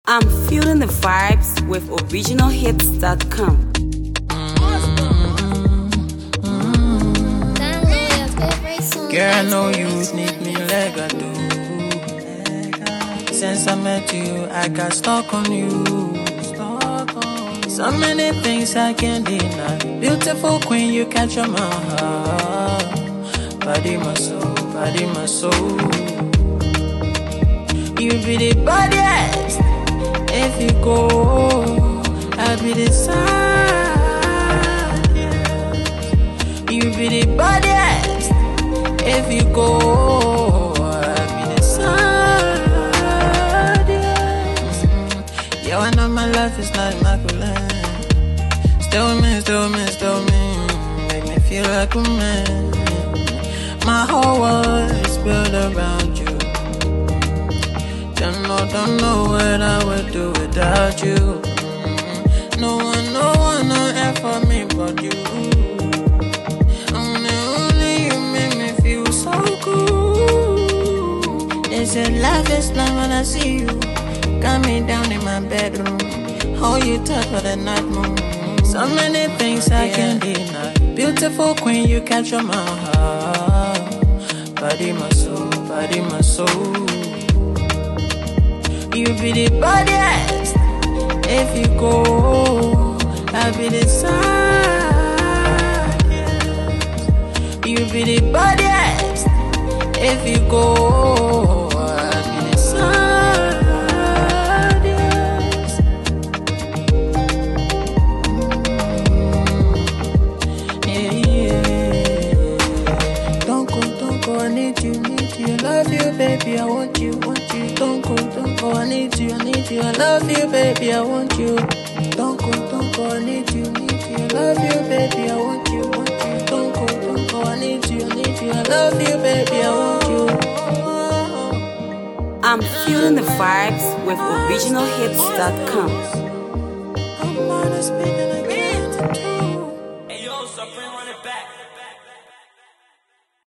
I'm feeling the vibes with originalhits.com. Girl, I know you need me like I do. Since I met you, I got stuck on you. So many things I can't deny. Beautiful queen, you capture my heart. Body, my soul, body, my soul. You be the baddest. If you go, I'll be the side. You be the baddest. If you go, I'll be the side. Yeah, I know my life is like immaculate. Still me, still me, still me. Make me feel like a man. My whole world is built around you. Don't know what I would do without you. No one on earth for me but you. Only you make me feel so cool. They said life is long when I see you. Got me down in my bedroom. Hold you tight for the night moon. So many things I can't deny. Beautiful queen, you capture my heart. Body, my soul, body, my soul. You be the baddest. If you go, I'll be the side. You be the baddest. If you go, I'll be the side. Yeah. Don't go, I need you, love you, baby, I want you, Don't go, I need you, I love you, baby, I want you. Don't go, I need you, I love you, baby, I want you, Don't go, I need you, I love you, baby, I want you. I'm feeling the vibes with originalhits.com. I'm on a spinning again to do. Hey yo, Supreme, run it back.